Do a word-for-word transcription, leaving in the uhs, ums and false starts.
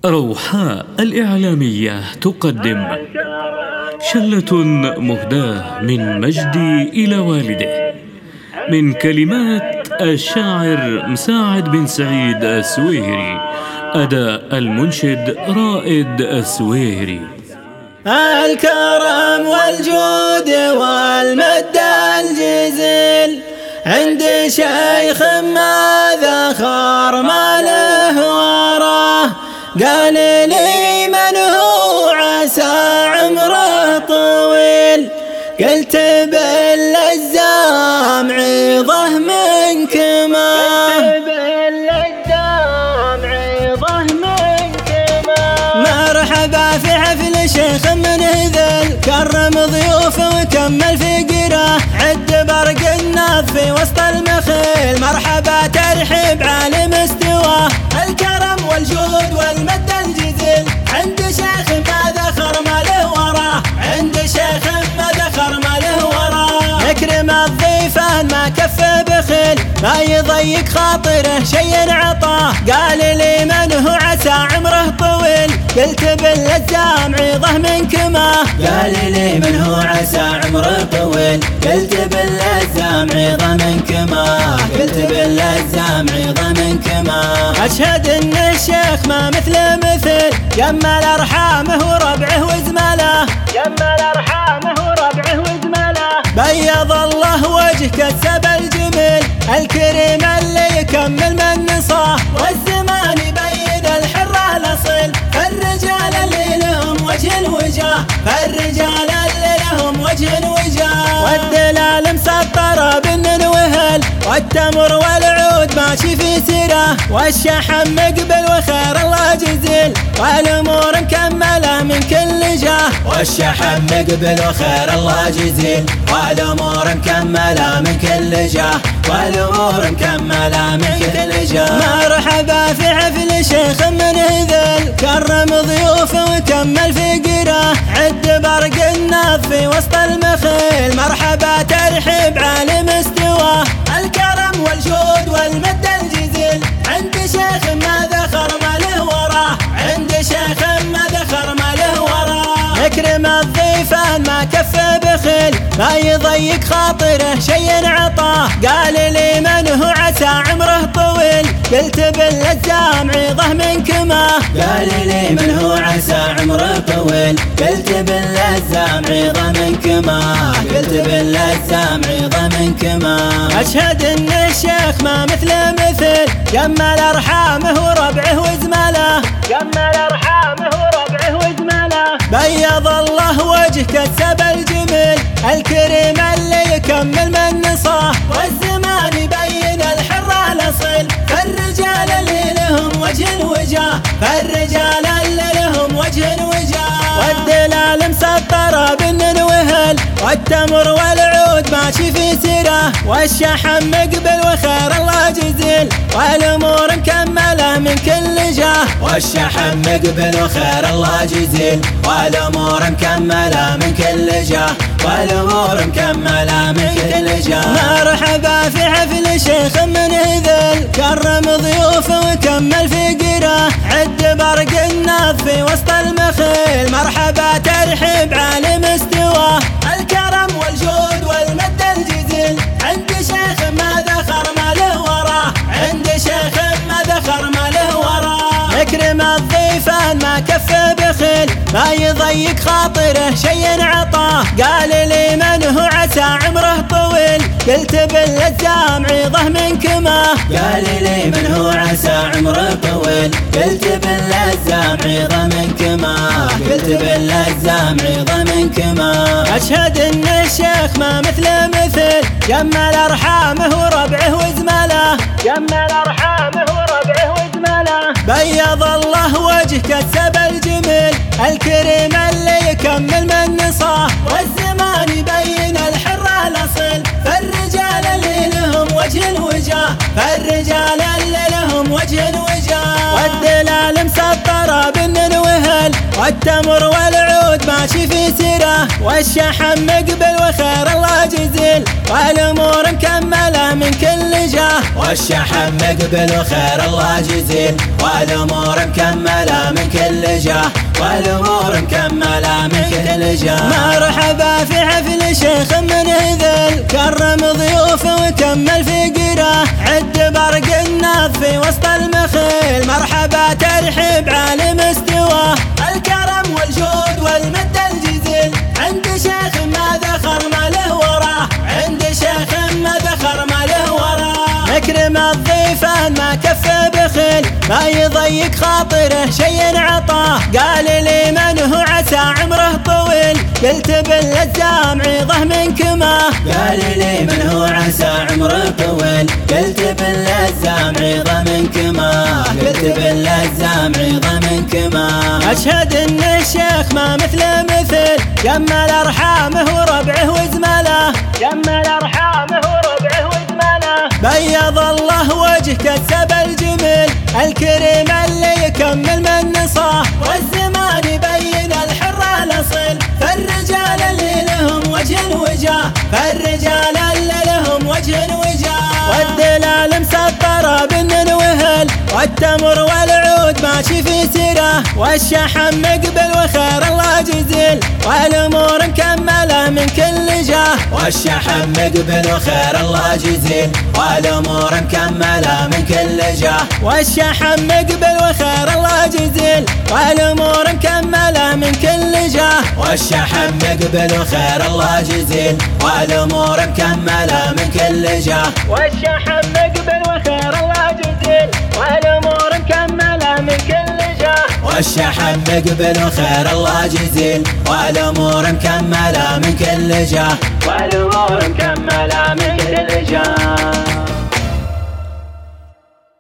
روحاء الإعلامية تقدم شلة مهداة من مجدي إلى والده، من كلمات الشاعر مساعد بن سعيد السويهري، أداء المنشد رائد السويهري. الكرم والجود والمد الجزيل عند شيخ ما ذخر ماله وراه، قال لي من هو عسى عمره طويل، قلت باللزام عظه منك ما مرحبا في حفل شيخ من هذل، كرم ضيوفه وكمل فقره، عد برق الناف في وسط المخيل، مرحبا ترحيب عالي مستواه، الكرم والجود والمد الجزيل عند شيخ ما ذخر ما له وراه، عند شيخ ما ذخر ما له وراه، يكرم الضيفان ما كف بخيل، ما يضيق خاطره شيء عطاه، قال لي من هو عسى عمره طويل، قلت باللزام عظه منك ما قال لي من هو عسى عمره طويل، قلت باللزام عظه منك ما قلت باللزام عظه منك ما أشهد ان الشيخ ما مثله مثل، جمل ارحامه وربعه وزمله، جمل ارحامه وربعه وزمله، بيض الله وجه كسب الجميل، الكريم اللي يكمل من نصاه، والزمان يبين الحر الاصيل، فالرجال اللي لهم وجه الوجاه، فالرجال اللي لهم وجه الوجاه، والدلال مسطره بالنن وهل، والتمر والعود ماشي في سيره، والشحم مقبل وخير الله جزيل، والامور مكمله من كل جاه، والشحم مقبل وخير الله جزيل، والامور مكمله من كل جاه، والامور مكمله من كل جاه. مرحبا في حفل شيخ من هذل، كرم ضيوفه وكمل فقره، عد برق الناف في وسط المخيل، مرحبا ترحيب عالي مستواه، الكرم والجود والمد الجزيل عند شيخ ما ذخر ما له وراه، عند شيخ ما ذخر ما له وراه، يكرم الضيفان ما كف بخيل، ما يضيق خاطره شيء عطاه، قال لي من هو عسى عمره طويل، قلت باللزام عظه منك ما قال لي من هو عسى عمره طويل، قلت باللزام عظه منك ما قلت باللزام عظه منك ما أشهد ان الشيخ ما مثله مثل، جمل ارحامه وربعه وزمله، جمل ارحامه وربعه وزمله، بيض الله وجه كسب الجميل، الكريم اللي يكمل من نصاه، والزمان يبين الحر الاصيل، فالرجال اللي لهم وجه الوجاه، فالرجال اللي لهم وجه الوجاه، والدلال مسطره بالنن وهل، والتمر والعود ماشي في سيره، والشحم مقبل وخير الله جزيل، والامور مكمله من كل جاه، والشحم مقبل وخير الله جزيل، والامور مكمله من كل جاه، والامور مكمله من كل جاه. مرحبا في حفل شيخ من هذل، كرم ضيوفه وكمل فقره، عد برق الناف في وسط المخيل، مرحبا ترحيب عالي مستواه، الكرم والجود والمد الجزيل عند شيخ ما ذخر ما له وراه، عند شيخ ما ذخر ما له وراه، يكرم الضيفان ما كف بخيل، ما يضيق خاطره شيء عطاه، قال لي من هو عسى عمره طويل، قلت باللزام عظه منك ما قال لي من هو عسى عمره طويل، قلت باللزام عظه منك ما قلت باللزام عظه منك ما أشهد ان الشيخ ما مثله مثل، جمل ارحامه وربعه وزمله، جمل ارحامه وربعه وزمله، بيض الله وجه كسب الجميل، الكريم اللي يكمل من نصاه، والزمان يبين الحر الاصيل، فالرجال اللي لهم وجه الوجاه، فالرجال اللي لهم وجه الوجاه، والدلال مسطره بالنن وهل، والتمر والعود ماشي في سيره، والشحم مقبل وخير الله جزيل، والامور مكمله من كل جاه، والشحم مقبل وخير الله جزيل، والامور مكمله من كل جاه والأمور مكملة من كل جاه. مرحبا في حفل شيخ من هذل كرم ضيوفه وكمل فقره عد برق الناف في وسط المخيل مرحبا ترحب على مستواه الكرم والجود والمد الجزيل عند شيخ ما ذخر ما له وراه عند شيخ ما ذخر ما له وراه مكرم الضيفان ما كف بخيل ما يضيق خاطره شيء عطاه قال لي من هو عسى عمره طويل قلت باللزام عيضه من كماه قال لي من هو عسى عمره طويل قلت باللزام عيضه من كماه قلت باللزام عيضه من كماه. أشهد ان الشيخ ما مثله مثل جمل ارحامه وربعه وزمله جمل ارحامه وربعه وزمله بيض الله وجه كسب الجميل الكريم اللي يكمل من نصاه والزمان يبين الحر الاصيل فالرجال اللي لهم وجه وجاه فالرجال اللي لهم وجه وجاه والدلال مسطره بن وهل والتمر والعود ماشي في سيره والشحم مقبل وخير الله جزيل والامور مكمله من كل جاه والشحم مقبل وخير الله جزيل والامور مكمله من كل جاه والشحم مقبل وخير الله جزيل والامور مكمله من كل جاه والشحم مقبل وخير الله جزيل والامور مكمله من كل جاه والشحم مقبل وخير الله جزيل والامور مكمله من كل جاه والشحم مقبل وخير الله جزيل والامور مكمله من كل جاه والامور مكمله من كل جاه.